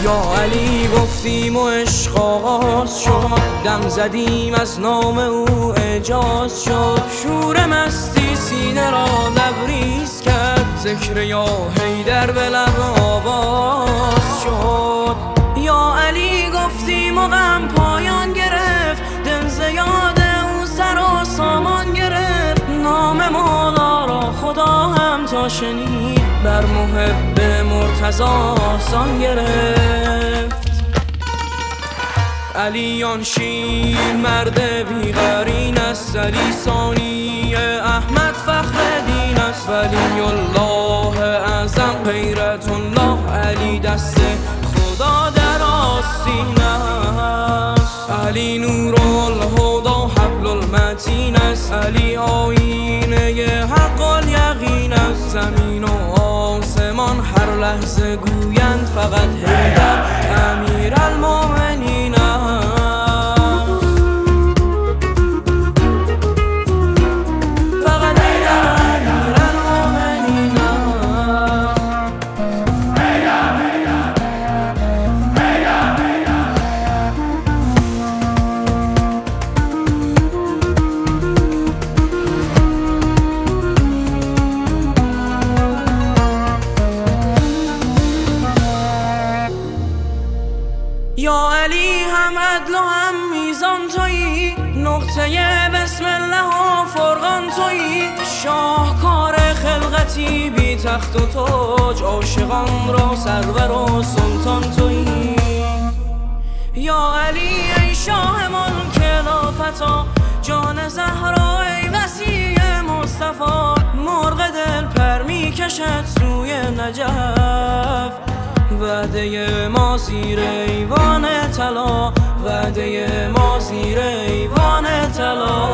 یا علی گفتیم و عشق آغاز شد، دم زدیم از نام او اعجاز شد. شور مستی سینه را لبریز کرد، ذکر یا حیدر به لب آواز شد. یا علی گفتیم و غم پایان گرفت، دل ز یاد او سر و سامان گرفت. نام مولا را خدا هم تا شنید، بر محب مرتضی آسان گرفت. علی آن شیر مرد بی‌قرین است، علی ثانی احمد فخر دین است. ولی الله اعظم غیرت الله، علی دست خدا در آستین است. علی نور الهدی حبل المتین است، علی آیینه حق الیقین است. زمین و آسمان هر لحظه گویند فقط حیدر امیرالمومنین است. فقط حیدر امیرالمومنین است. یا علی هم عدل و هم میزان تویی، نقطه بسم الله و فرقان تویی. شاهکار خلقتی بی تخت و تاج، عاشقان را سرور و سلطان تویی. یا علی ای شاه ملک لافتا، جان زهرا ای وسیع مصطفی. مرغ دل پر میکشد سوی نجف، وعده ما زیر ایوان طلا، وعده ما زیر ایوان طلا.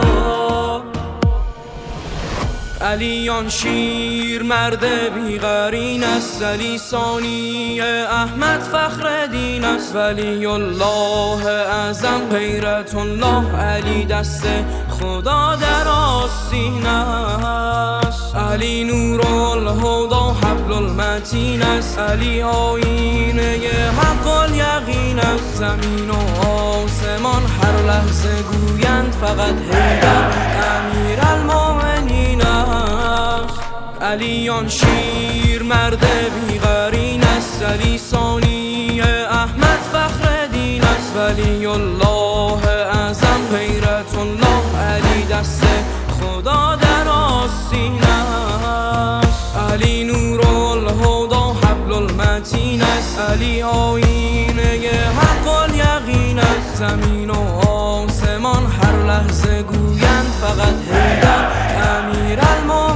علی آن شیر مرد بی‌قرین است، علی ثانی احمد فخر دین است. ولی الله اعظم غیرت الله، علی دست خدا در آستین است. علی نور الهدی حبل المتین است، علی آیینه حق الیقین است. زمین و آسمان هر لحظه گویند فقط حیدر امیرالمومنین است. علی آن شیر مرد بی‌قرین است، علی ثانی احمد فخر دین است. ولی الله اعظم غیرت الله، علی دست خدا در آستین است. علی نور الهدی حبل المتین است، علی آیینه حق الیقین است. زمین و آسمان هر لحظه گویند فقط حیدر امیرالمومنین.